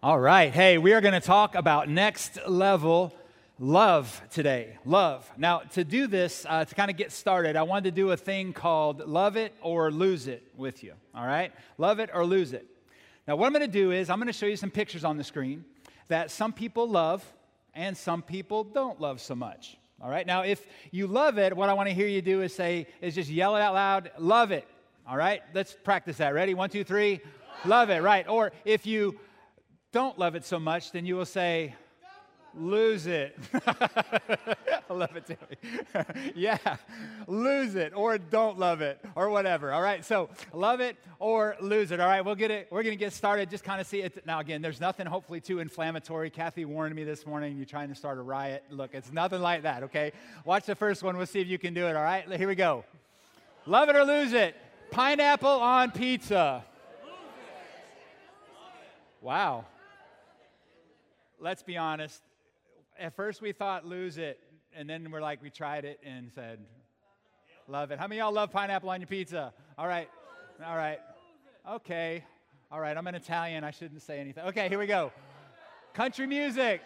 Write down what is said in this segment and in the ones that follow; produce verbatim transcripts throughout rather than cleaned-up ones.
All right. Hey, we are going to talk about next level love today. Love. Now, to do this, uh, to kind of get started, I wanted to do a thing called Love It or Lose It with you. All right? Love it or lose it. Now, what I'm going to do is I'm going to show you some pictures on the screen that some people love and some people don't love so much. All right? Now, if you love it, what I want to hear you do is say, is just yell it out loud, love it. All right? Let's practice that. Ready? One, two, three. Love it. Right. Or if you don't love it so much, then you will say, lose it. I love it, Tammy. Yeah, lose it or don't love it or whatever. All right, so love it or lose it. All right, we'll get it. We're going to get started. Just kind of see it. Now, again, there's nothing hopefully too inflammatory. Kathy warned me this morning, you're trying to start a riot. Look, it's nothing like that, okay? Watch the first one. We'll see if you can do it, all right? Here we go. Love it or lose it. Pineapple on pizza. Wow. Let's be honest. At first we thought lose it, and then we're like, we tried it and said, love it. How many of y'all love pineapple on your pizza? All right. All right. Okay. All right. I'm an Italian. I shouldn't say anything. Okay, here we go. Country music.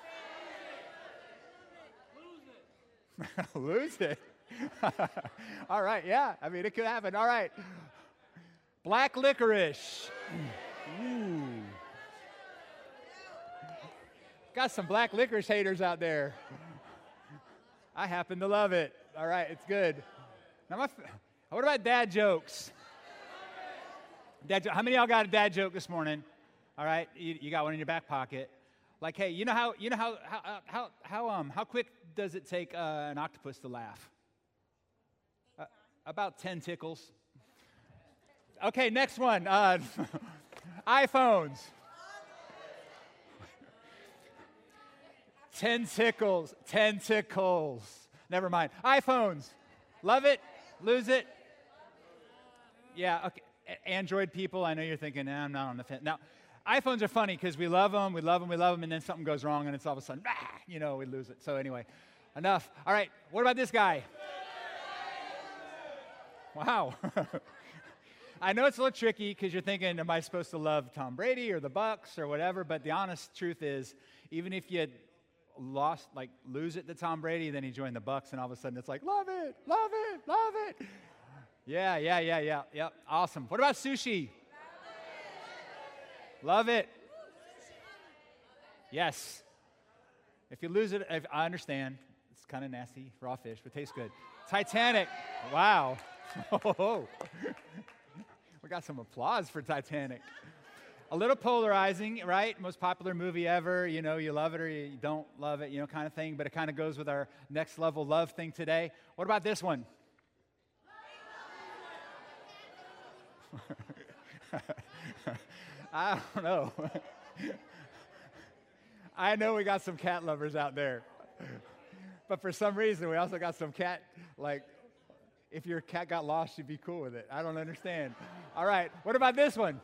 Lose it. All right. Yeah. I mean, it could happen. All right. Black licorice. Ooh. Got some black licorice haters out there. I happen to love it. All right, it's good. Now, my, what about dad jokes? Dad, how many of y'all got a dad joke this morning? All right, you, you got one in your back pocket. Like, hey, you know how you know how how how how um how quick does it take uh, an octopus to laugh? Uh, about ten tickles. Okay, next one. Uh, iPhones. Ten tickles, ten tickles. Never mind. iPhones. Love it? Lose it? Yeah, okay. A- Android people, I know you're thinking, nah, I'm not on the fence. Now, iPhones are funny because we love them, we love them, we love them, and then something goes wrong and it's all of a sudden, ah, you know, we lose it. So anyway, enough. All right, what about this guy? Wow. I know it's a little tricky because you're thinking, am I supposed to love Tom Brady or the Bucks or whatever? But the honest truth is, even if you lost, like lose it to Tom Brady, then he joined the Bucks, and all of a sudden it's like, love it, love it, love it. Yeah, yeah, yeah, yeah, yep, awesome. What about sushi? Love it. Yes. If you lose it, if, I understand. It's kind of nasty, raw fish, but tastes good. Titanic. Wow. We got some applause for Titanic. A little polarizing, right? Most popular movie ever. You know, you love it or you don't love it, you know, kind of thing. But it kind of goes with our next level love thing today. What about this one? I don't know. I know we got some cat lovers out there. But for some reason, we also got some cat, like, if your cat got lost, you'd be cool with it. I don't understand. All right. What about this one?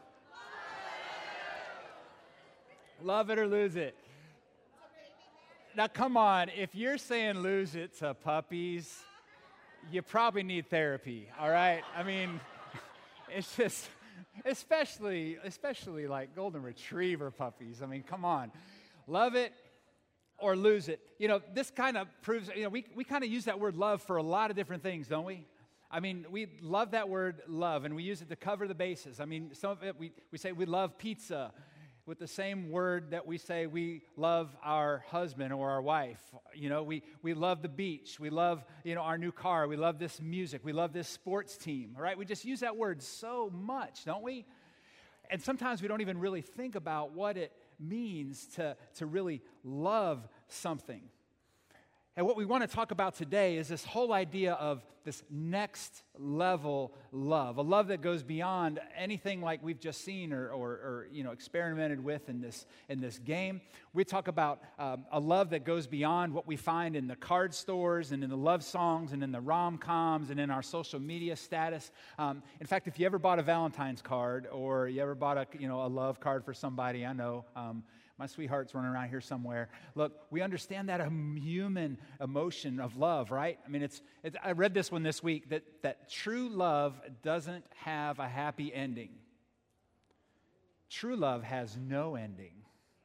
Love it or lose it. Now, come on. If you're saying lose it to puppies, you probably need therapy, all right? I mean, it's just, especially, especially like golden retriever puppies. I mean, come on. Love it or lose it. You know, this kind of proves, you know, we, we kind of use that word love for a lot of different things, don't we? I mean, we love that word love, and we use it to cover the bases. I mean, some of it, we, we say we love pizza with the same word that we say we love our husband or our wife. You know, we, we love the beach. We love, you know, our new car. We love this music. We love this sports team, all right? We just use that word so much, don't we? And sometimes we don't even really think about what it means to, to really love something. And what we want to talk about today is this whole idea of this next level love, a love that goes beyond anything like we've just seen or, or, or you know, experimented with in this in this game. We talk about um, a love that goes beyond what we find in the card stores and in the love songs and in the rom-coms and in our social media status. Um, in fact, if you ever bought a Valentine's card or you ever bought a you know a love card for somebody, I know. Um, My sweetheart's running around here somewhere. Look, we understand that um, human emotion of love, right? I mean, it's, it's. I read this one this week, that, that true love doesn't have a happy ending. True love has no ending.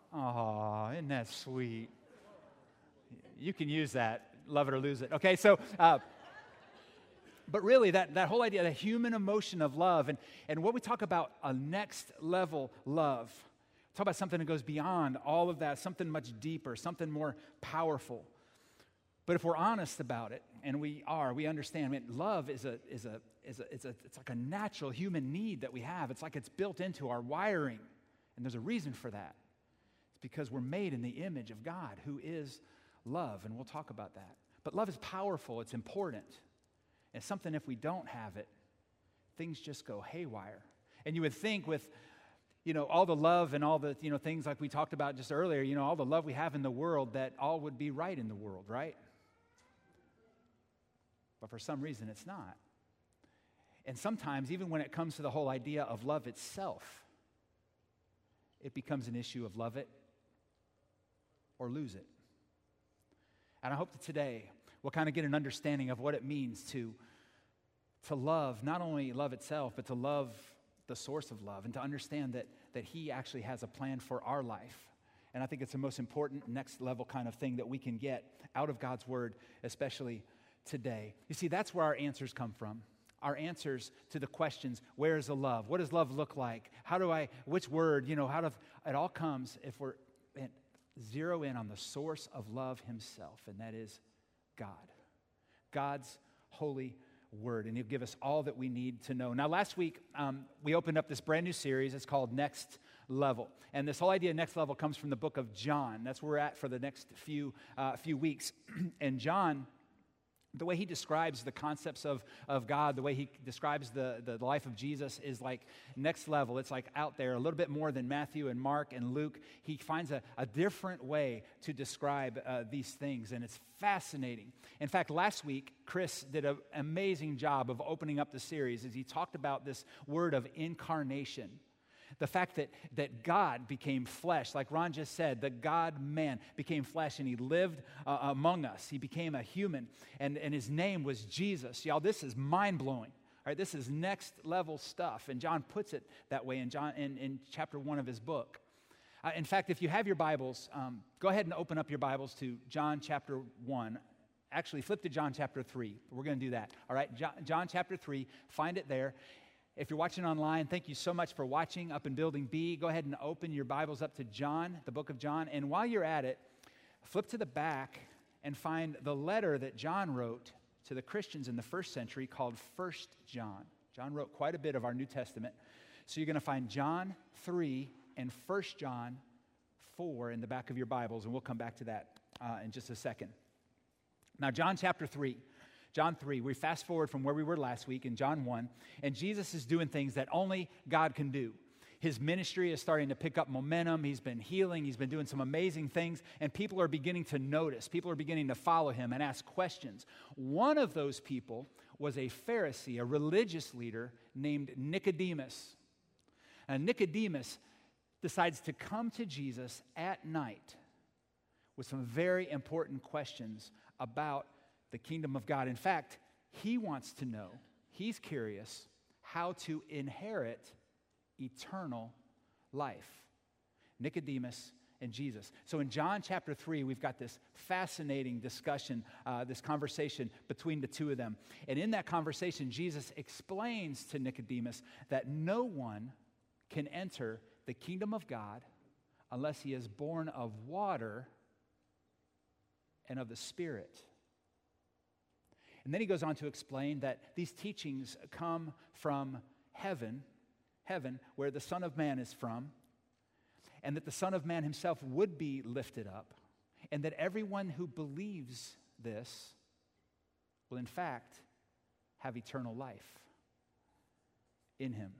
Oh, isn't that sweet? You can use that, love it or lose it. Okay, so, uh, but really that, that whole idea, the human emotion of love, and, and what we talk about a next level love, talk about something that goes beyond all of that, something much deeper, something more powerful. But if we're honest about it, and we are, we understand, I mean, love is a, is a, is a, it's a, it's like a natural human need that we have. It's like it's built into our wiring, and there's a reason for that. It's because we're made in the image of God, who is love, and we'll talk about that. But love is powerful, it's important. It's something if we don't have it, things just go haywire. And you would think with, you know, all the love and all the, you know, things like we talked about just earlier, you know, all the love we have in the world, that all would be right in the world, right? But for some reason, it's not. And sometimes, even when it comes to the whole idea of love itself, it becomes an issue of love it or lose it. And I hope that today we'll kind of get an understanding of what it means to, to love, not only love itself, but to love the source of love, and to understand that, that He actually has a plan for our life. And I think it's the most important next level kind of thing that we can get out of God's Word, especially today. You see, that's where our answers come from. Our answers to the questions, where is the love? What does love look like? How do I, which word, you know, how do, it all comes if we're in, zero in on the source of love Himself, and that is God. God's holy Word, and He'll give us all that we need to know. Now, last week, um, we opened up this brand new series. It's called Next Level. And this whole idea of next level comes from the book of John. That's where we're at for the next few, uh, few weeks. And John, the way he describes the concepts of, of God, the way he describes the, the life of Jesus is like next level. It's like out there, a little bit more than Matthew and Mark and Luke. He finds a, a different way to describe uh, these things, and it's fascinating. In fact, last week, Chris did an amazing job of opening up the series as he talked about this word of incarnation. The fact that, that God became flesh, like Ron just said, the God-man became flesh, and He lived uh, among us. He became a human, and, and His name was Jesus. Y'all, this is mind-blowing. All right, this is next-level stuff, and John puts it that way in, John, in, in chapter one of his book. Uh, in fact, if you have your Bibles, um, go ahead and open up your Bibles to John chapter one. Actually, flip to John chapter three. We're going to do that. All right, John, John chapter three, find it there. If you're watching online, thank you so much for watching up in Building B. Go ahead and open your Bibles up to John, the book of John. And while you're at it, flip to the back and find the letter that John wrote to the Christians in the first century called First John. John wrote quite a bit of our New Testament. So you're going to find John three and First John four in the back of your Bibles, and we'll come back to that uh, in just a second. Now, John chapter three. John three, we fast forward from where we were last week in John one, and Jesus is doing things that only God can do. His ministry is starting to pick up momentum. He's been healing. He's been doing some amazing things, and people are beginning to notice. People are beginning to follow Him and ask questions. One of those people was a Pharisee, a religious leader named Nicodemus. And Nicodemus decides to come to Jesus at night with some very important questions about the kingdom of God. In fact, he wants to know, he's curious, how to inherit eternal life. Nicodemus and Jesus. So in John chapter three, we've got this fascinating discussion, uh, this conversation between the two of them. And in that conversation, Jesus explains to Nicodemus that no one can enter the kingdom of God unless he is born of water and of the Spirit. And then he goes on to explain that these teachings come from heaven, heaven, where the Son of Man is from, and that the Son of Man Himself would be lifted up, and that everyone who believes this will in fact have eternal life in Him.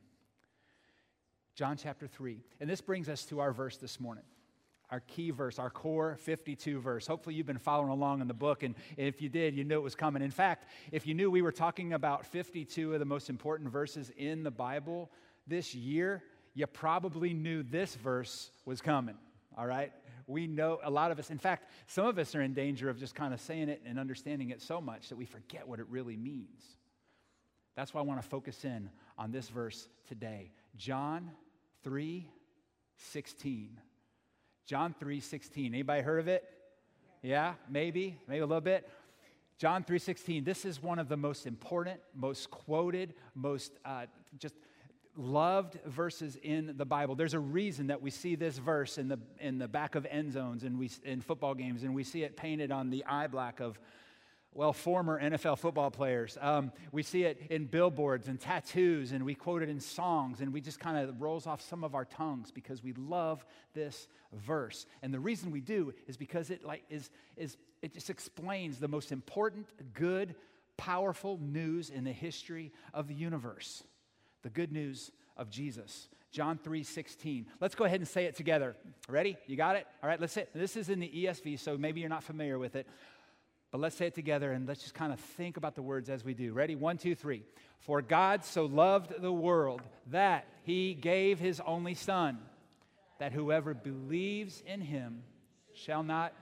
John chapter three. And this brings us to our verse this morning. Our key verse, our core fifty-two verse. Hopefully you've been following along in the book, and if you did, you knew it was coming. In fact, if you knew we were talking about fifty-two of the most important verses in the Bible this year, you probably knew this verse was coming, all right? We know, a lot of us, in fact, some of us are in danger of just kind of saying it and understanding it so much that we forget what it really means. That's why I want to focus in on this verse today. John three sixteen. John three sixteen. Anybody heard of it? Yeah, maybe, maybe a little bit. John three sixteen. This is one of the most important, most quoted, most uh, just loved verses in the Bible. There's a reason that we see this verse in the in the back of end zones and we in football games, and we see it painted on the eye black of, well, former N F L football players. Um, we see it in billboards and tattoos, and we quote it in songs, and we just kind of rolls off some of our tongues because we love this verse. And the reason we do is because it like is is it just explains the most important, good, powerful news in the history of the universe. The good news of Jesus. John three sixteen. Let's go ahead and say it together. Ready? You got it? All right, let's say it. This is in the E S V, so maybe you're not familiar with it. But let's say it together, and let's just kind of think about the words as we do. Ready? One, two, three. For God so loved the world that he gave his only Son, that whoever believes in him shall not.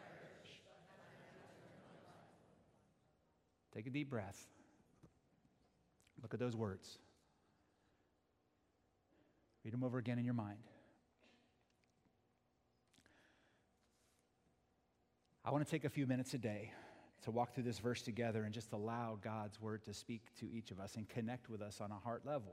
Take a deep breath. Look at those words. Read them over again in your mind. I want to take a few minutes a day to walk through this verse together and just allow God's word to speak to each of us and connect with us on a heart level.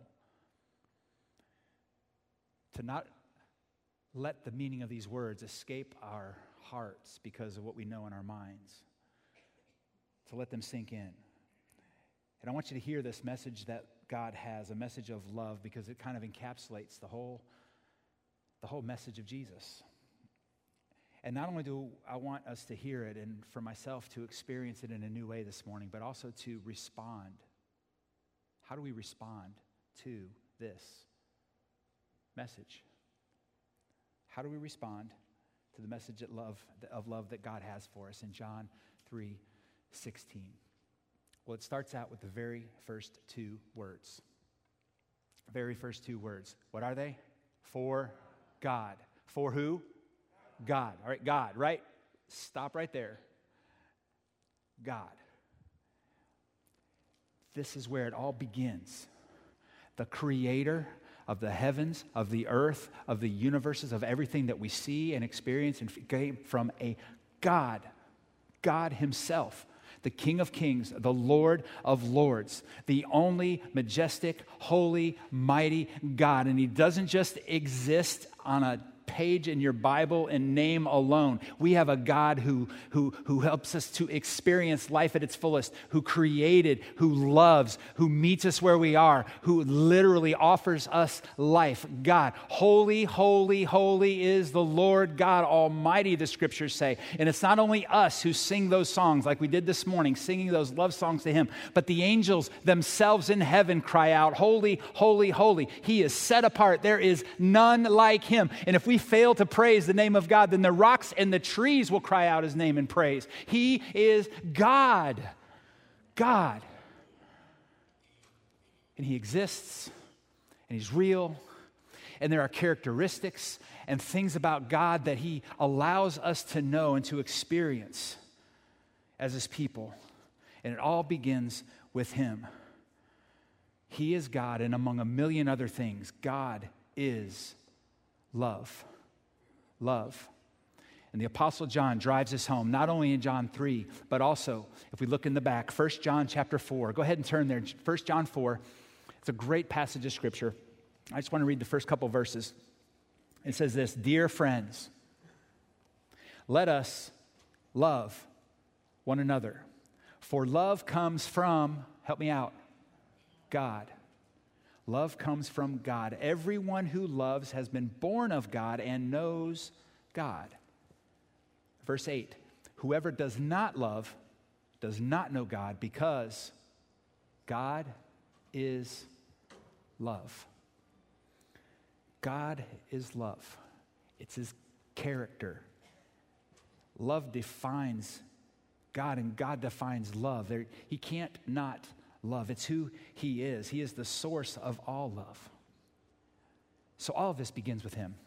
To not let the meaning of these words escape our hearts because of what we know in our minds. To let them sink in. And I want you to hear this message that God has, a message of love, because it kind of encapsulates the whole, the whole message of Jesus. And not only do I want us to hear it and for myself to experience it in a new way this morning, but also to respond. How do we respond to this message? How do we respond to the message of love, of love that God has for us in John three sixteen? Well, it starts out with the very first two words. Very first two words. What are they? For God. For who? God. All right, God, right? Stop right there. God. This is where it all begins. The creator of the heavens, of the earth, of the universes, of everything that we see and experience, and came from a God. God himself. The King of Kings, the Lord of Lords, the only majestic, holy, mighty God. And he doesn't just exist on a page in your Bible in name alone. We have a God who, who, who helps us to experience life at its fullest, who created, who loves, who meets us where we are, who literally offers us life. God, holy, holy, holy is the Lord God Almighty, the scriptures say. And it's not only us who sing those songs like we did this morning, singing those love songs to him, but the angels themselves in heaven cry out, holy, holy, holy. He is set apart. There is none like him. And if we fail to praise the name of God, then the rocks and the trees will cry out his name in praise. He is God. God. And he exists, and he's real, and there are characteristics and things about God that he allows us to know and to experience as his people. And it all begins with him. He is God, and among a million other things, God is love. Love. And the Apostle John drives this home, not only in John three, but also, if we look in the back, First John chapter four. Go ahead and turn there. First John four. It's a great passage of Scripture. I just want to read the first couple verses. It says this, dear friends, let us love one another. For love comes from, help me out, God. Love comes from God. Everyone who loves has been born of God and knows God. Verse eight, whoever does not love does not know God because God is love. God is love. It's his character. Love defines God, and God defines love. There, he can't not love. It's who he is. He is the source of all love. So all of this begins with him.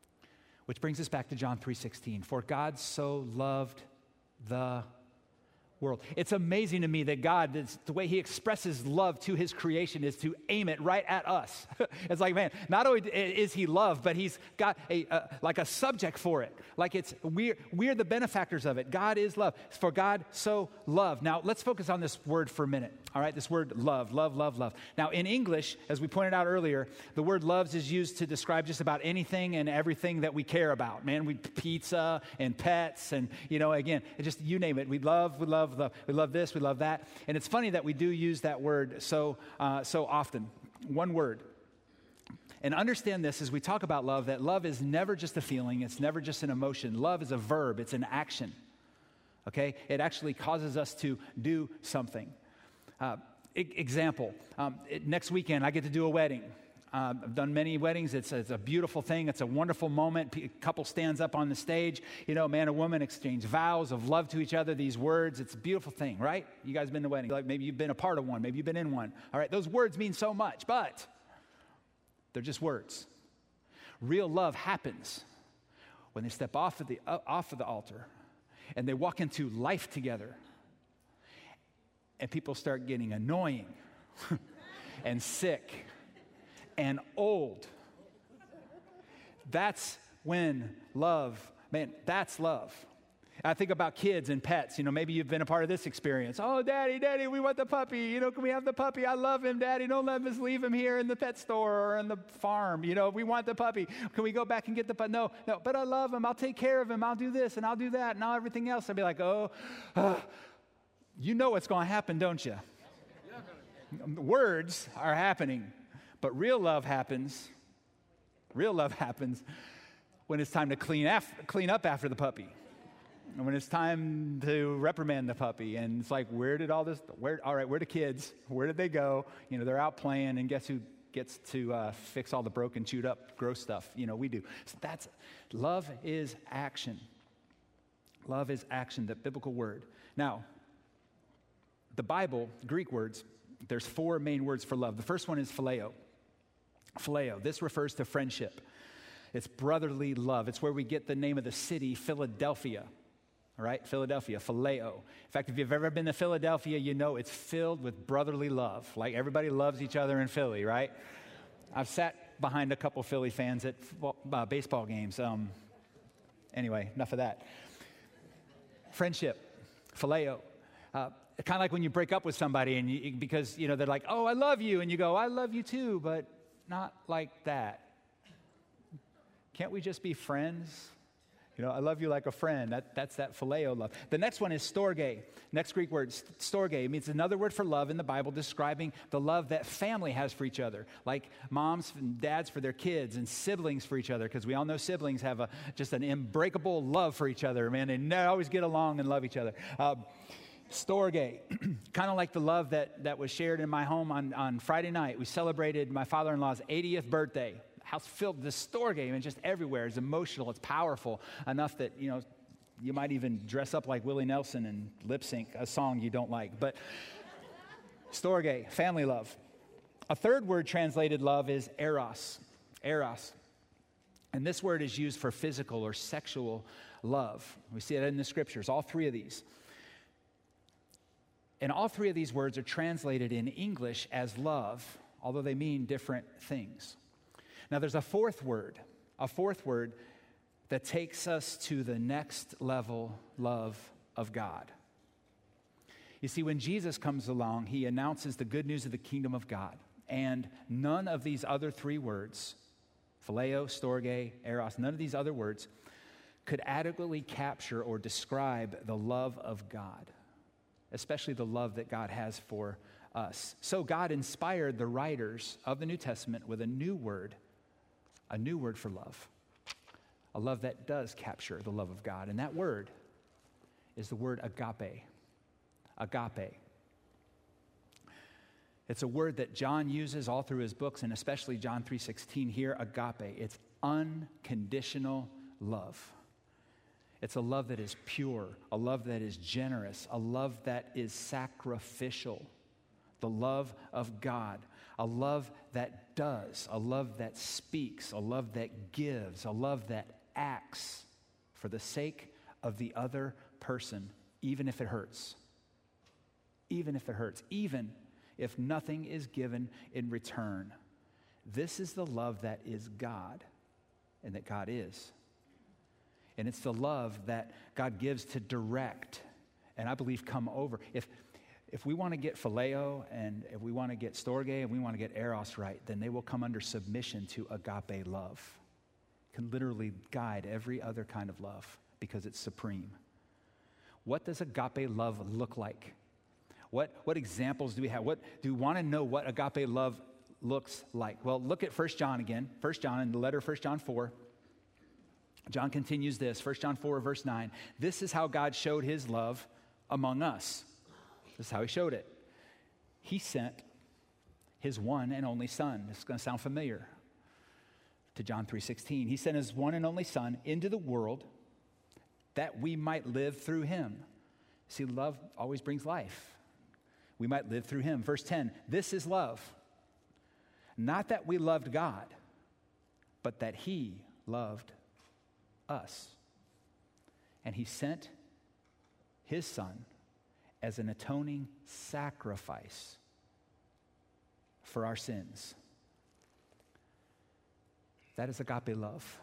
Which brings us back to John three sixteen. For God so loved the world. It's amazing to me that God, is, the way he expresses love to his creation is to aim it right at us. It's like, man, not only is he love, but he's got a, a like a subject for it. Like it's, we're, we're the benefactors of it. God is love. For God so loved. Now, let's focus on this word for a minute. All right, this word love, love, love, love. Now, in English, as we pointed out earlier, the word loves is used to describe just about anything and everything that we care about. Man, we pizza and pets and, you know, again, it just, you name it. We love, we love, love, we love this, we love that. And it's funny that we do use that word so, uh, so often. One word. And understand this as we talk about love, that love is never just a feeling. It's never just an emotion. Love is a verb. It's an action. Okay? It actually causes us to do something. Uh, e- example, um, it, next weekend I get to do a wedding. Uh, I've done many weddings. It's, it's a beautiful thing. It's a wonderful moment. A couple stands up on the stage. You know, man and woman exchange vows of love to each other, these words. It's a beautiful thing, right? You guys been to weddings. Like maybe you've been a part of one. Maybe you've been in one. All right, those words mean so much, but they're just words. Real love happens when they step off of the, uh, off of the altar and they walk into life together. And people start getting annoying and sick and old. That's when love, man, that's love. I think about kids and pets. You know, maybe you've been a part of this experience. Oh, daddy, daddy, we want the puppy. You know, can we have the puppy? I love him, daddy. Don't let us leave him here in the pet store or in the farm. You know, we want the puppy. Can we go back and get the puppy? No, no, but I love him. I'll take care of him. I'll do this and I'll do that and all everything else. I'll be like, oh, uh, you know what's going to happen, don't you? Words are happening, but real love happens. Real love happens when it's time to clean, af- clean up after the puppy, and when it's time to reprimand the puppy. And it's like, where did all this? Where? All right, where are the kids? Where did they go? You know, they're out playing, and guess who gets to uh, fix all the broken, chewed up, gross stuff? You know, we do. So that's love is action. Love is action. The biblical word. Now. The Bible, Greek words, there's four main words for love. The first one is phileo. Phileo, this refers to friendship. It's brotherly love. It's where we get the name of the city, Philadelphia. All right, Philadelphia, phileo. In fact, if you've ever been to Philadelphia, you know it's filled with brotherly love. Like everybody loves each other in Philly, right? I've sat behind a couple Philly fans at football, uh, baseball games. Um, anyway, enough of that. Friendship, phileo. Uh, Kind of like when you break up with somebody and you, because, you know, they're like, oh, I love you. And you go, I love you too, but not like that. Can't we just be friends? You know, I love you like a friend. That, that's that phileo love. The next one is storge. Next Greek word, storge, means another word for love in the Bible describing the love that family has for each other. Like moms and dads for their kids and siblings for each other. Because we all know siblings have a just an unbreakable love for each other, man. They never always get along and love each other. Uh, Storge, kind of like the love that, that was shared in my home on, on Friday night. We celebrated my father-in-law's eightieth birthday. House filled with storge, and just everywhere. It's emotional. It's powerful enough that, you know, you might even dress up like Willie Nelson and lip sync a song you don't like. But storge, family love. A third word translated love is eros. Eros. And this word is used for physical or sexual love. We see it in the scriptures, all three of these. And all three of these words are translated in English as love, although they mean different things. Now, there's a fourth word, a fourth word that takes us to the next level love of God. You see, when Jesus comes along, he announces the good news of the kingdom of God. And none of these other three words, phileo, storge, eros, none of these other words could adequately capture or describe the love of God, especially the love that God has for us. So God inspired the writers of the New Testament with a new word, a new word for love, a love that does capture the love of God. And that word is the word agape. Agape. It's a word that John uses all through his books, and especially John three sixteen here, agape. It's unconditional love. It's a love that is pure, a love that is generous, a love that is sacrificial, the love of God, a love that does, a love that speaks, a love that gives, a love that acts for the sake of the other person, even if it hurts. even if it hurts, even if nothing is given in return. This is the love that is God and that God is. And it's the love that God gives to direct and I believe come over. If if we want to get phileo and if we want to get storge and we want to get eros right, then they will come under submission to agape love. It can literally guide every other kind of love because it's supreme. What does agape love look like? What, what examples do we have? What do we want to know what agape love looks like? Well, look at First John again. First John, in the letter of First John four. John continues this, First John four, verse nine. This is how God showed his love among us. This is how he showed it. He sent his one and only son. This is going to sound familiar to John three sixteen. He sent his one and only son into the world that we might live through him. See, love always brings life. We might live through him. Verse ten, this is love. Not that we loved God, but that he loved us. And he sent his son as an atoning sacrifice for our sins. That is agape love.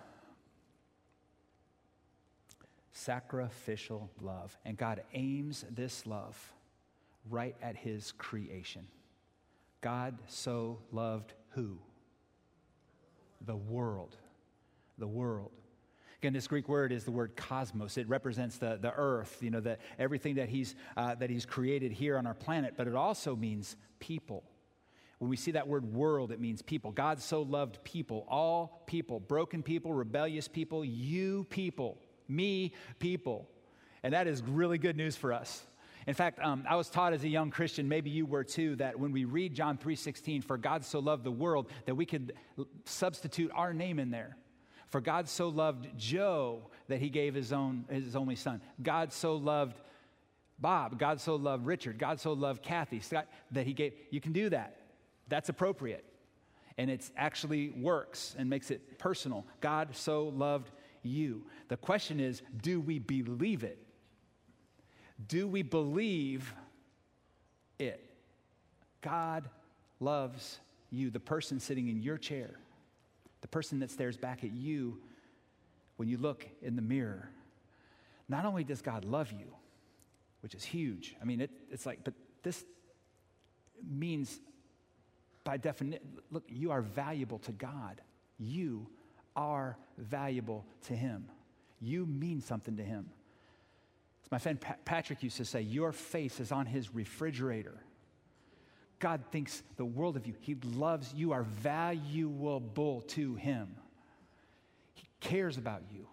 Sacrificial love. And God aims this love right at his creation. God so loved who? The world. The world. Again, this Greek word is the word cosmos. It represents the, the earth, you know, the, everything that he's, uh, that he's created here on our planet, but it also means people. When we see that word world, it means people. God so loved people, all people, broken people, rebellious people, you people, me people. And that is really good news for us. In fact, um, I was taught as a young Christian, maybe you were too, that when we read John three sixteen, for God so loved the world, that we could substitute our name in there. For God so loved Joe that he gave his own his only son. God so loved Bob. God so loved Richard. God so loved Kathy Scott, that he gave. You can do that. That's appropriate. And it actually works and makes it personal. God so loved you. The question is, do we believe it? Do we believe it? God loves you, the person sitting in your chair. The person that stares back at you when you look in the mirror. Not only does God love you, which is huge. I mean, it, it's like, but this means by definition, look, you are valuable to God. You are valuable to him. You mean something to him. As my friend pa- Patrick used to say, your face is on his refrigerator. God thinks the world of you. He loves you. You are valuable to him. He cares about you.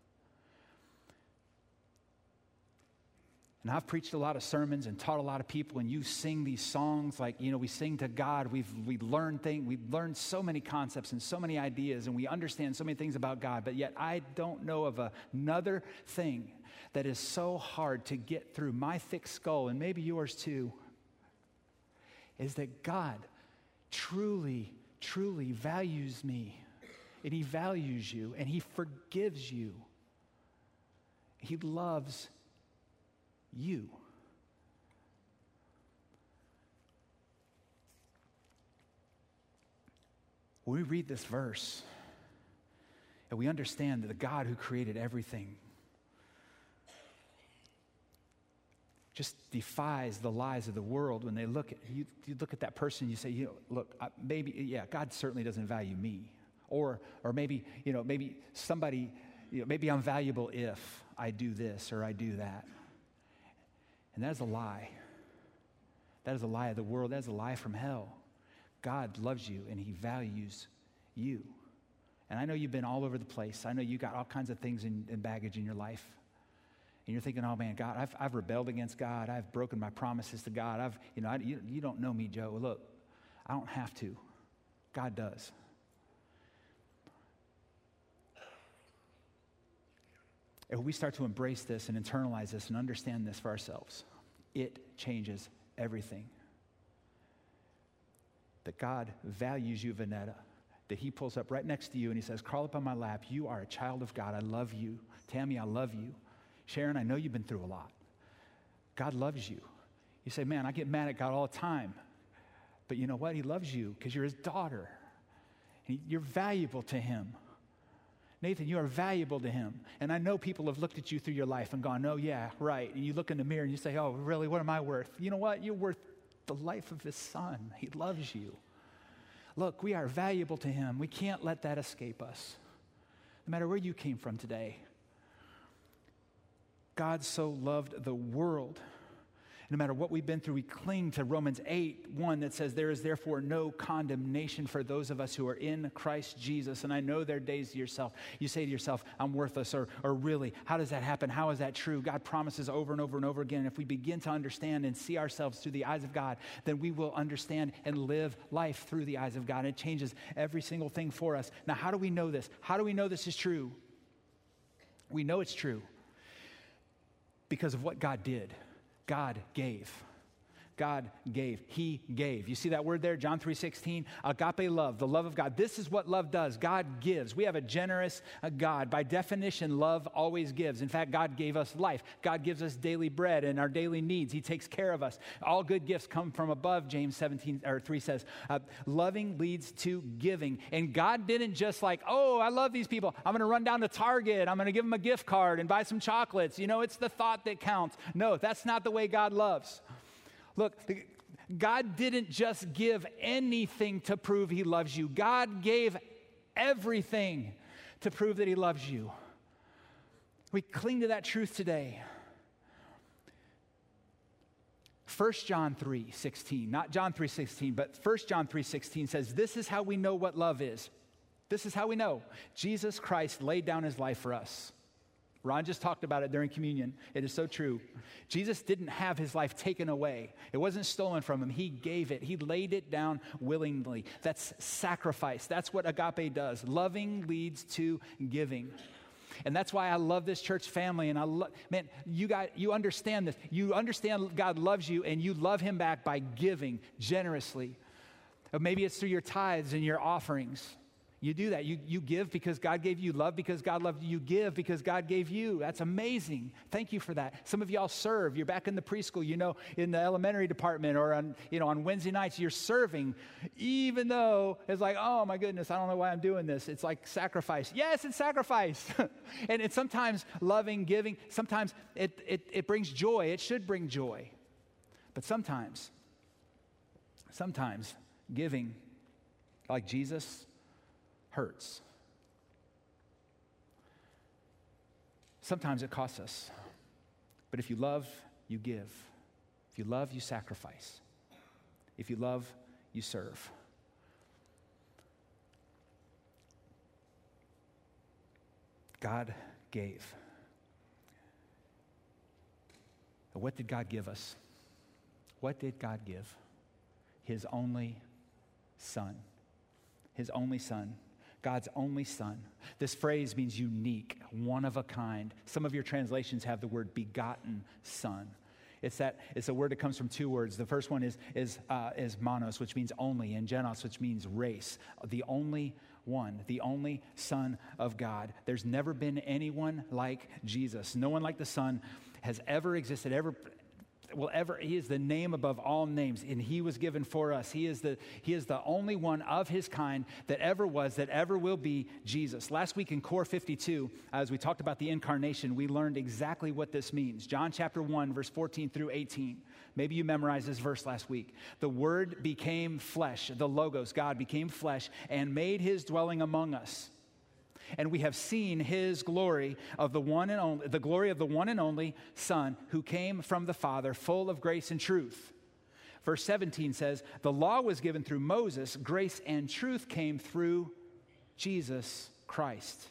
And I've preached a lot of sermons and taught a lot of people, and you sing these songs like, you know, we sing to God. We've we learned things. We've learned so many concepts and so many ideas, and we understand so many things about God. But yet I don't know of a, another thing that is so hard to get through my thick skull, and maybe yours too, is that God truly, truly values me, and he values you, and he forgives you. He loves you. When we read this verse, and we understand that the God who created everything just defies the lies of the world. When they look at you, you look at that person, you say, you know, look, I, maybe, yeah, God certainly doesn't value me, or, or maybe, you know, maybe somebody, you know, maybe I'm valuable if I do this or I do that, and that is a lie. That is a lie of the world. That is a lie from hell. God loves you and he values you. And I know you've been all over the place. I know you got all kinds of things in, in baggage in your life. And you're thinking, oh man, God, I've, I've rebelled against God. I've broken my promises to God. I've, you know, I, you, you don't know me, Joe. Look, I don't have to. God does. And when we start to embrace this and internalize this and understand this for ourselves, it changes everything. That God values you, Vanetta. That he pulls up right next to you and he says, crawl up on my lap. You are a child of God. I love you. Tammy, I love you. Sharon, I know you've been through a lot. God loves you. You say, man, I get mad at God all the time. But you know what? He loves you because you're his daughter. He, you're valuable to him. Nathan, you are valuable to him. And I know people have looked at you through your life and gone, oh, yeah, right. And you look in the mirror and you say, oh, really, what am I worth? You know what? You're worth the life of his son. He loves you. Look, we are valuable to him. We can't let that escape us. No matter where you came from today, God so loved the world. No matter what we've been through, we cling to Romans eight one that says, there is therefore no condemnation for those of us who are in Christ Jesus. And I know there are days to yourself, you say to yourself, I'm worthless, or, or really, how does that happen? How is that true? God promises over and over and over again. And if we begin to understand and see ourselves through the eyes of God, then we will understand and live life through the eyes of God. And it changes every single thing for us. Now, how do we know this? How do we know this is true? We know it's true because of what God did. God gave. God gave. He gave. You see that word there, John three sixteen? Agape love, the love of God. This is what love does. God gives. We have a generous uh, God. By definition, love always gives. In fact, God gave us life. God gives us daily bread and our daily needs. He takes care of us. All good gifts come from above, James seventeen or three says. Uh, loving leads to giving. And God didn't just like, oh, I love these people. I'm going to run down to Target. I'm going to give them a gift card and buy some chocolates. You know, it's the thought that counts. No, that's not the way God loves. Look, God didn't just give anything to prove he loves you. God gave everything to prove that he loves you. We cling to that truth today. First John three sixteen, not John three sixteen, but First John three sixteen says, this is how we know what love is. This is how we know. Jesus Christ laid down his life for us. Ron just talked about it during communion. It is so true. Jesus didn't have his life taken away. It wasn't stolen from him. He gave it. He laid it down willingly. That's sacrifice. That's what agape does. Loving leads to giving. And that's why I love this church family. And I love, man, you got, you understand this. You understand God loves you and you love him back by giving generously. Or maybe it's through your tithes and your offerings. You do that. You, you give because God gave you. Love because God loved you. You give because God gave you. That's amazing. Thank you for that. Some of y'all serve. You're back in the preschool, you know, in the elementary department, or on, you know, on Wednesday nights, you're serving, even though it's like, oh my goodness, I don't know why I'm doing this. It's like sacrifice. Yes, it's sacrifice. and it's sometimes loving, giving, sometimes it, it, it brings joy. It should bring joy. But sometimes, sometimes giving, like Jesus, hurts. Sometimes it costs us. But if you love, you give. If you love, you sacrifice. If you love, you serve. God gave. What did God give us? What did God give? His only Son. His only Son. God's only Son. This phrase means unique, one of a kind. Some of your translations have the word begotten Son. It's that it's a word that comes from two words. The first one is is uh, is monos, which means only, and genos, which means race. The only one, the only Son of God. There's never been anyone like Jesus. No one like the Son has ever existed, ever will ever. He is the name above all names, and he was given for us. He is the he is the only one of his kind that ever was, that ever will be, Jesus. Last week in Core fifty-two, as we talked about the incarnation, we learned exactly what this means. John chapter one, verse fourteen through eighteen. Maybe you memorized this verse last week. The Word became flesh, the Logos, God became flesh, and made his dwelling among us. And we have seen his glory of the one and only, the glory of the one and only Son who came from the Father, full of grace and truth. Verse seventeen says, the law was given through Moses, grace and truth came through Jesus Christ.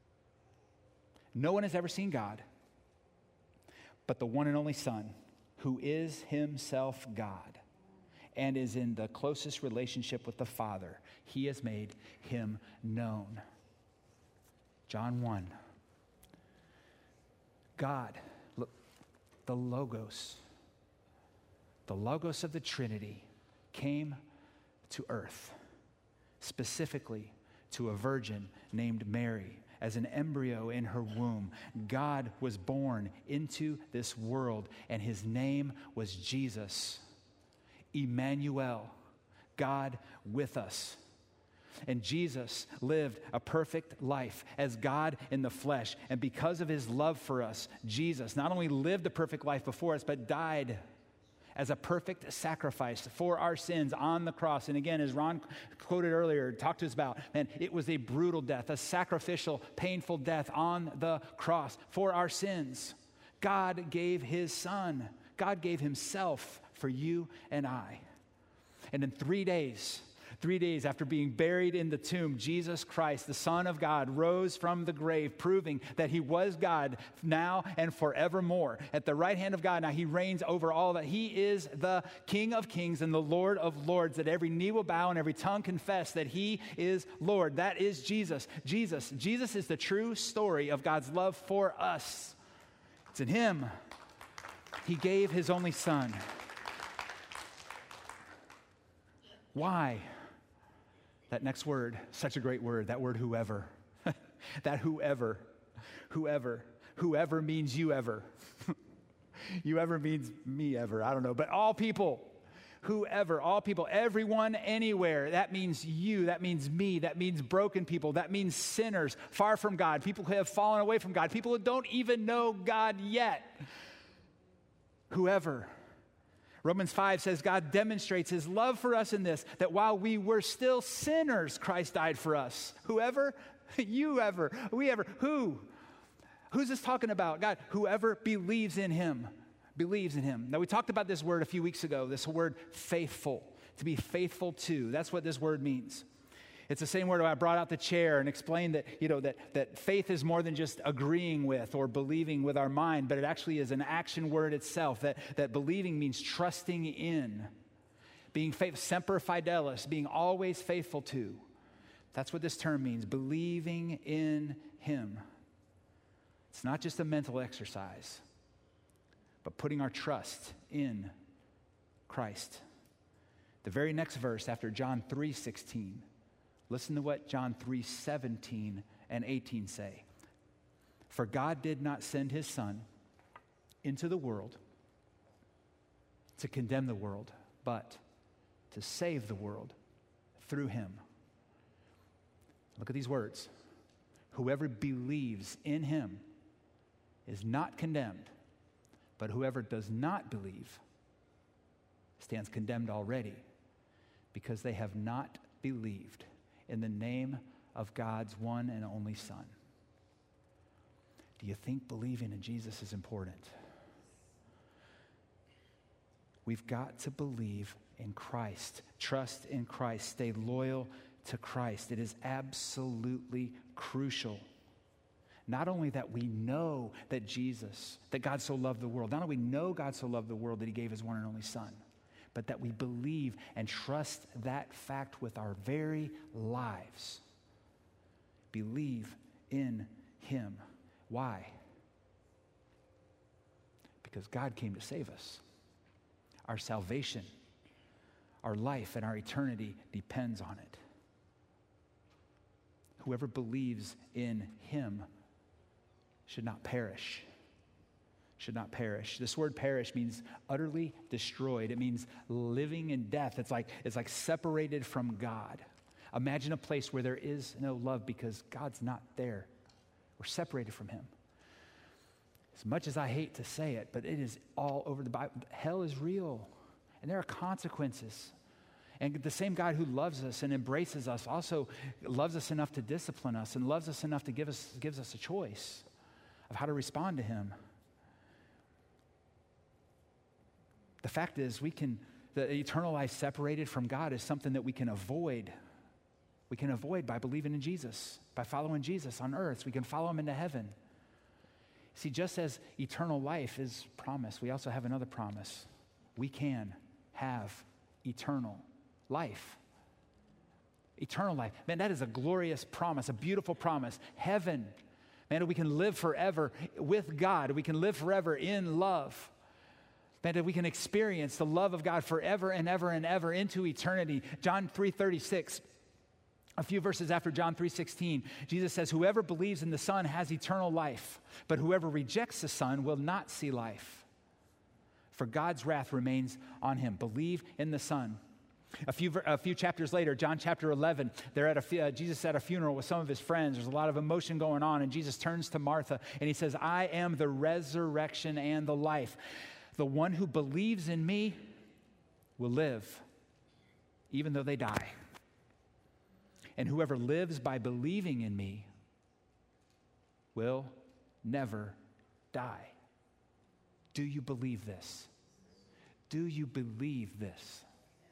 No one has ever seen God, but the one and only Son, who is himself God and is in the closest relationship with the Father. He has made him known. John one. God, look, the Logos, the Logos of the Trinity came to earth, specifically to a virgin named Mary. as an embryo in her womb, God was born into this world, and his name was Jesus. Emmanuel, God with us. And Jesus lived a perfect life as God in the flesh. And because of his love for us, Jesus not only lived a perfect life before us, but died as a perfect sacrifice for our sins on the cross. And again, as Ron quoted earlier, talked to us about, man, it was a brutal death, a sacrificial, painful death on the cross for our sins. God gave his son. God gave himself for you and I. And in three days, Three days after being buried in the tomb, Jesus Christ, the Son of God, rose from the grave, proving that he was God now and forevermore. At the right hand of God, now he reigns over all that. He is the King of kings and the Lord of lords, that every knee will bow and every tongue confess that he is Lord. That is Jesus. Jesus. Jesus is the true story of God's love for us. It's in him. He gave his only son. Why? That next word, such a great word, that word whoever. That whoever, whoever, whoever means you ever. You ever means me ever, I don't know, but all people, whoever, all people, everyone, anywhere. That means you, that means me, that means broken people, that means sinners, far from God, people who have fallen away from God, people who don't even know God yet. Whoever. Romans five says God demonstrates his love for us in this, that while we were still sinners, Christ died for us. Whoever, you ever, we ever, who? Who's this talking about? God, whoever believes in him, believes in him. Now we talked about this word a few weeks ago, this word faithful, to be faithful to. That's what this word means. It's the same word I brought out the chair and explained that, you know, that, that faith is more than just agreeing with or believing with our mind, but it actually is an action word itself, that, that believing means trusting in, being faith, semper fidelis, being always faithful to. That's what this term means, believing in him. It's not just a mental exercise, but putting our trust in Christ. The very next verse after John three sixteen, listen to what John three seventeen and eighteen say. For God did not send his son into the world to condemn the world, but to save the world through him. Look at these words. Whoever believes in him is not condemned, but whoever does not believe stands condemned already, because they have not believed in the name of God's one and only Son. Do you think believing in Jesus is important? We've got to believe in Christ, trust in Christ, stay loyal to Christ. It is absolutely crucial. Not only that we know that Jesus, that God so loved the world, not only we know God so loved the world that he gave his one and only Son, but that we believe and trust that fact with our very lives. Believe in him. Why? Because God came to save us. Our salvation, our life, and our eternity depends on it. Whoever believes in him should not perish. Should not perish. This word perish means utterly destroyed. It means living in death. It's like, it's like separated from God. Imagine a place where there is no love because God's not there. We're separated from him. As much as I hate to say it, but it is all over the Bible. Hell is real, and there are consequences. And the same God who loves us and embraces us also loves us enough to discipline us and loves us enough to give us, gives us a choice of how to respond to him. The fact is, we can, the eternal life separated from God is something that we can avoid. We can avoid by believing in Jesus, by following Jesus on earth. We can follow him into heaven. See, just as eternal life is promised, we also have another promise. We can have eternal life. Eternal life. Man, that is a glorious promise, a beautiful promise. Heaven. Man, we can live forever with God. We can live forever in love. Man, that we can experience the love of God forever and ever and ever into eternity. John three thirty-six A few verses after John three sixteen, Jesus says, whoever believes in the Son has eternal life, but whoever rejects the Son will not see life, for God's wrath remains on him. Believe in the Son. A few, a few chapters later, John chapter eleven, they're at a, uh, Jesus at a funeral with some of his friends. There's a lot of emotion going on, and Jesus turns to Martha, and he says, I am the resurrection and the life. The one who believes in me will live, even though they die. And whoever lives by believing in me will never die. Do you believe this? Do you believe this?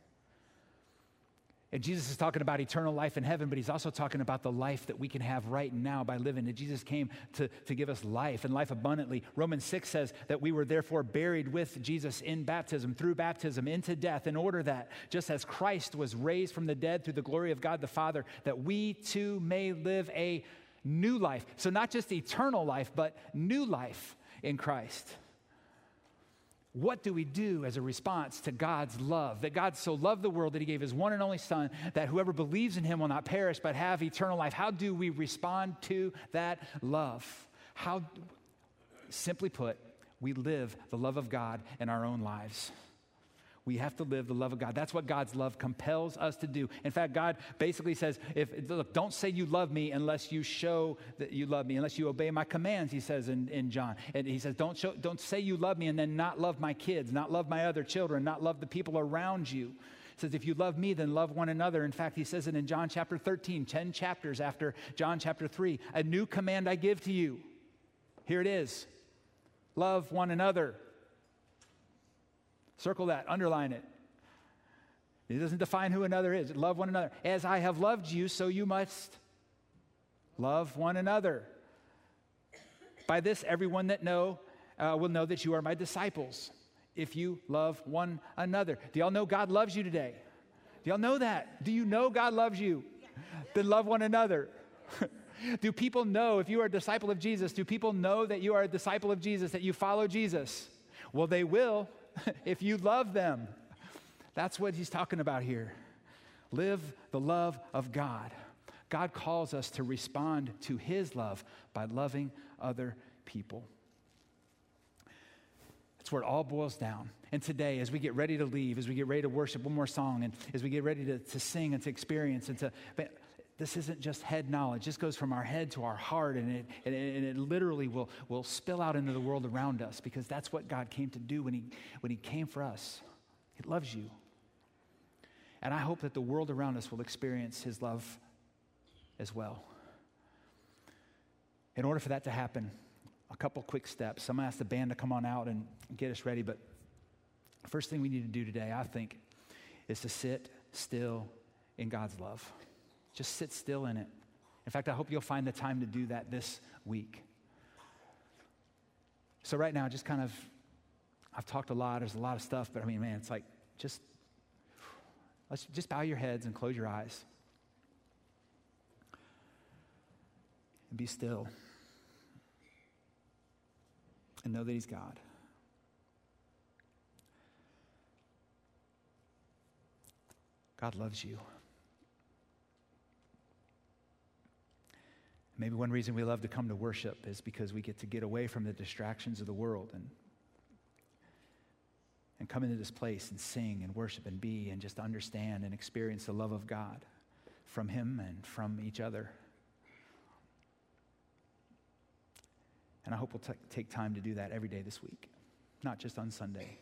And Jesus is talking about eternal life in heaven, but he's also talking about the life that we can have right now by living. And Jesus came to, to give us life and life abundantly. Romans six says that we were therefore buried with Jesus in baptism, through baptism, into death, in order that, just as Christ was raised from the dead through the glory of God the Father, that we too may live a new life. So not just eternal life, but new life in Christ. What do we do as a response to God's love? That God so loved the world that he gave his one and only Son, that whoever believes in him will not perish but have eternal life. How do we respond to that love? How, simply put, we live the love of God in our own lives. We have to live the love of God. That's what God's love compels us to do. In fact, God basically says, "If look, don't say you love me unless you show that you love me, unless you obey my commands," he says in, in John. And he says, don't, show, don't say you love me and then not love my kids, not love my other children, not love the people around you. He says, if you love me, then love one another. In fact, he says it in John chapter thirteen, ten chapters after John chapter three. A new command I give to you. Here it is. Love one another. Circle that, underline it. It doesn't define who another is. Love one another. As I have loved you, so you must love one another. By this, everyone that know uh, will know that you are my disciples, if you love one another. Do y'all know God loves you today? Do y'all know that? Do you know God loves you? Then love one another. Do people know, if you are a disciple of Jesus, do people know that you are a disciple of Jesus, that you follow Jesus? Well, they will. If you love them. That's what he's talking about here. Live the love of God. God calls us to respond to his love by loving other people. That's where it all boils down. And today, as we get ready to leave, as we get ready to worship one more song, and as we get ready to, to sing and to experience and to... But this isn't just head knowledge. This goes from our head to our heart, and it, and it, and it literally will, will spill out into the world around us, because that's what God came to do when he, when he came for us. He loves you. And I hope that the world around us will experience his love as well. In order for that to happen, a couple quick steps. I'm going to ask the band to come on out and get us ready, but the first thing we need to do today, I think, is to sit still in God's love. Just sit still in it. In fact, I hope you'll find the time to do that this week. So right now, just kind of, I've talked a lot, there's a lot of stuff, but I mean, man, it's like, just, let's just bow your heads and close your eyes. And be still. And know that he's God. God loves you. Maybe one reason we love to come to worship is because we get to get away from the distractions of the world and, and come into this place and sing and worship and be and just understand and experience the love of God from him and from each other. And I hope we'll t- take time to do that every day this week, not just on Sunday.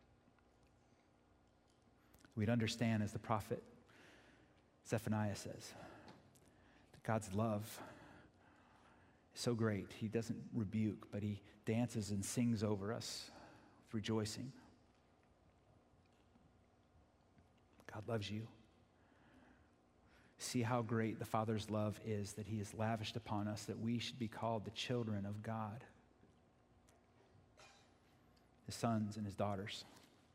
We'd understand, as the prophet Zephaniah says, that God's love is so great. He doesn't rebuke, but he dances and sings over us with rejoicing. God loves you. See how great the Father's love is, that he has lavished upon us, that we should be called the children of God, his sons and his daughters.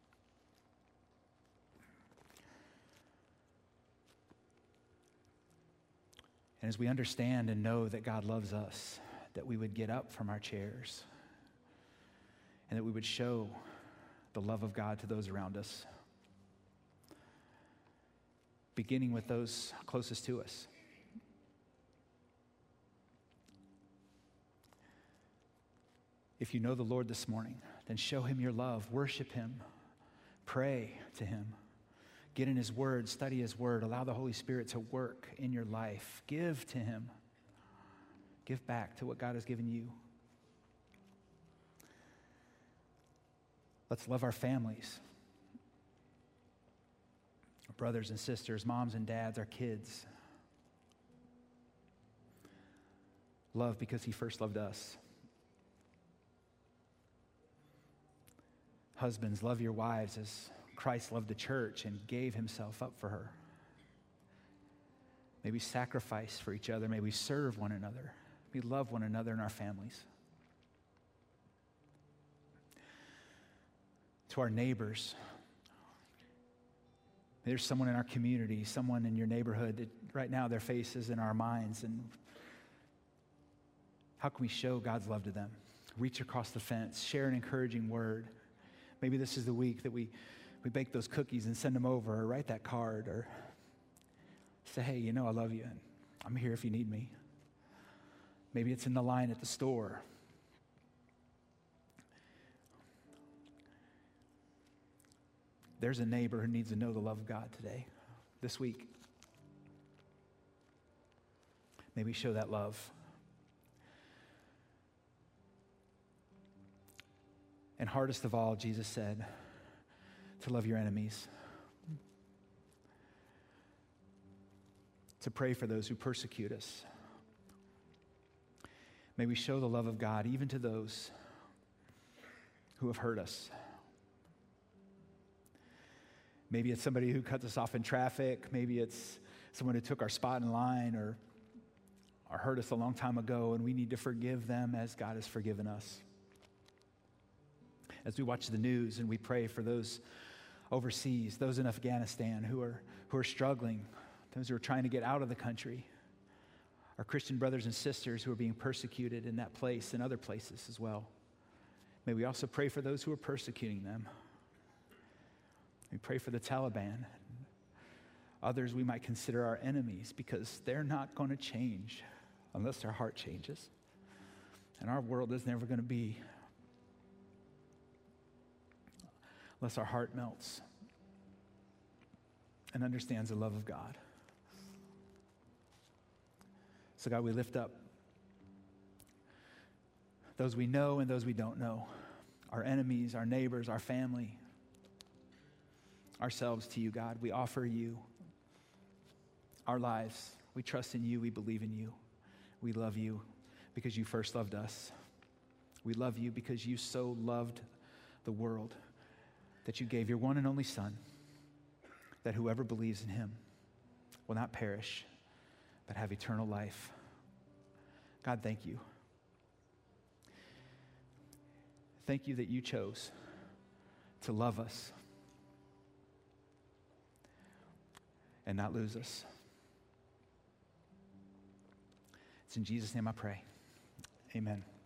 And as we understand and know that God loves us, that we would get up from our chairs and that we would show the love of God to those around us, beginning with those closest to us. If you know the Lord this morning, then show him your love, worship him, pray to him, get in his word, study his word, allow the Holy Spirit to work in your life. Give to him. Give back to what God has given you. Let's love our families, our brothers and sisters, moms and dads, our kids. Love because he first loved us. Husbands, love your wives as Christ loved the church and gave himself up for her. May we sacrifice for each other. May we serve one another. We love one another in our families. To our neighbors, there's someone in our community, someone in your neighborhood that right now their face is in our minds, and how can we show God's love to them? Reach across the fence, share an encouraging word. Maybe this is the week that we, we bake those cookies and send them over, or write that card, or say, hey, you know I love you, and I'm here if you need me. Maybe it's in the line at the store. There's a neighbor who needs to know the love of God today, this week. May we show that love. And hardest of all, Jesus said, to love your enemies, to pray for those who persecute us. May we show the love of God even to those who have hurt us. Maybe it's somebody who cuts us off in traffic. Maybe it's someone who took our spot in line or, or hurt us a long time ago, and we need to forgive them as God has forgiven us. As we watch the news and we pray for those overseas, those in Afghanistan who are, who are struggling, those who are trying to get out of the country, our Christian brothers and sisters who are being persecuted in that place and other places as well. May we also pray for those who are persecuting them. We pray for the Taliban, others we might consider our enemies, because they're not going to change unless their heart changes. And our world is never going to be unless our heart melts and understands the love of God. So God, we lift up those we know and those we don't know, our enemies, our neighbors, our family, ourselves to you, God. We offer you our lives. We trust in you. We believe in you. We love you because you first loved us. We love you because you so loved the world that you gave your one and only Son, that whoever believes in him will not perish, but have eternal life. God, thank you. Thank you that you chose to love us and not lose us. It's in Jesus' name I pray. Amen.